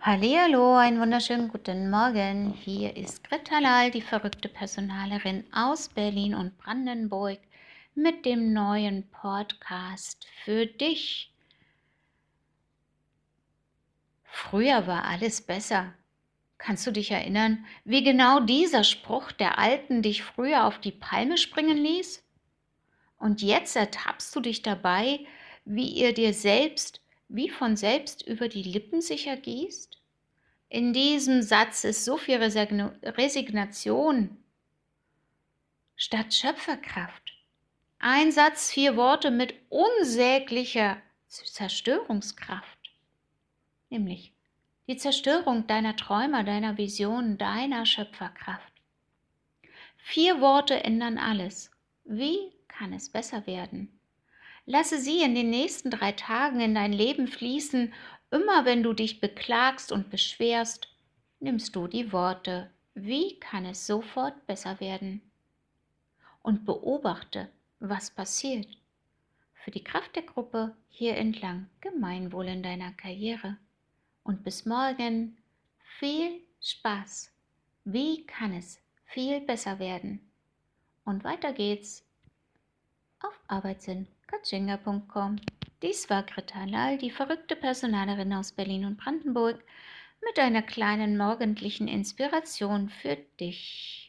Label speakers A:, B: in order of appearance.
A: Hallihallo, einen wunderschönen guten Morgen. Hier ist Greta Lal, die verrückte Personalerin aus Berlin und Brandenburg mit dem neuen Podcast für dich. Früher war alles besser. Kannst du dich erinnern, wie genau dieser Spruch der Alten dich früher auf die Palme springen ließ? Und jetzt ertappst du dich dabei, wie ihr dir selbst, wie von selbst über die Lippen sich ergießt? In diesem Satz ist so viel Resignation statt Schöpferkraft. Ein Satz, 4 Worte mit unsäglicher Zerstörungskraft, nämlich die Zerstörung deiner Träume, deiner Visionen, deiner Schöpferkraft. 4 Worte ändern alles. Wie kann es besser werden? Lasse sie in den nächsten 3 Tagen in dein Leben fließen. Immer wenn du dich beklagst und beschwerst, nimmst du die Worte, wie kann es sofort besser werden? Und beobachte, was passiert. Für die Kraft der Gruppe hier entlang, Gemeinwohl in deiner Karriere. Und bis morgen viel Spaß. Wie kann es viel besser werden? Und weiter geht's auf arbeitssinn.com. Dies war Greta Lal, die verrückte Personalerin aus Berlin und Brandenburg, mit einer kleinen morgendlichen Inspiration für dich.